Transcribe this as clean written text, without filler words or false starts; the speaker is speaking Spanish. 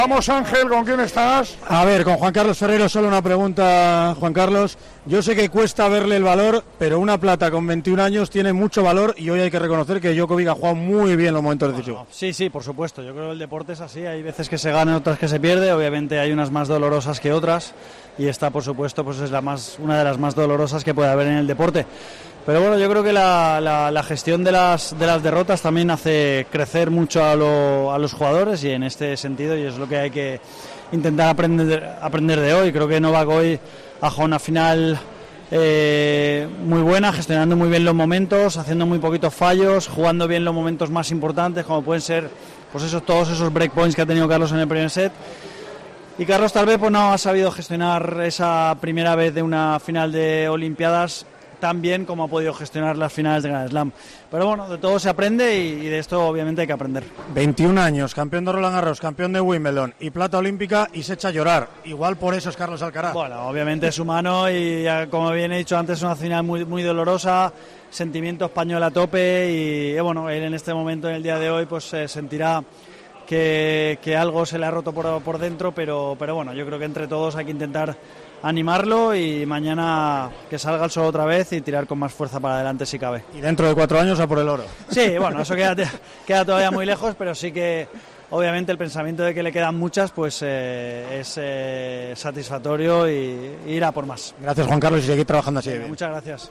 Vamos, Ángel, ¿con quién estás? A ver, con Juan Carlos Ferrero, solo una pregunta, Juan Carlos. Yo sé que cuesta verle el valor, pero una plata con 21 años tiene mucho valor y hoy hay que reconocer que Djokovic ha jugado muy bien los momentos decisivos. Sí, por supuesto. Yo creo que el deporte es así. Hay veces que se gana, otras que se pierde. Obviamente hay unas más dolorosas que otras y esta, por supuesto, pues es una de las más dolorosas que puede haber en el deporte. Pero bueno, yo creo que la gestión de las derrotas también hace crecer mucho a los jugadores y en este sentido, y es lo que hay que intentar aprender de hoy. Creo que Novak hoy ha jugado una final muy buena, gestionando muy bien los momentos, haciendo muy poquitos fallos, jugando bien los momentos más importantes, como pueden ser pues todos esos breakpoints que ha tenido Carlos en el primer set. Y Carlos tal vez pues no ha sabido gestionar esa primera vez de una final de Olimpiadas tan bien como ha podido gestionar las finales de Grand Slam. Pero bueno, de todo se aprende y de esto obviamente hay que aprender. 21 años, campeón de Roland Garros, campeón de Wimbledon y plata olímpica y se echa a llorar. Igual por eso es Carlos Alcaraz. Bueno, obviamente es humano y como bien he dicho antes es una final muy, muy dolorosa, sentimiento español a tope y bueno, él en este momento, en el día de hoy, pues sentirá que algo se le ha roto por dentro, pero bueno, yo creo que entre todos hay que intentar animarlo y mañana que salga el sol otra vez y tirar con más fuerza para adelante si cabe. Y dentro de 4 años a por el oro. Sí, bueno, eso queda todavía muy lejos, pero sí que obviamente el pensamiento de que le quedan muchas pues es satisfactorio y ir a por más. Gracias, Juan Carlos, y seguir trabajando así de bien. Muchas gracias.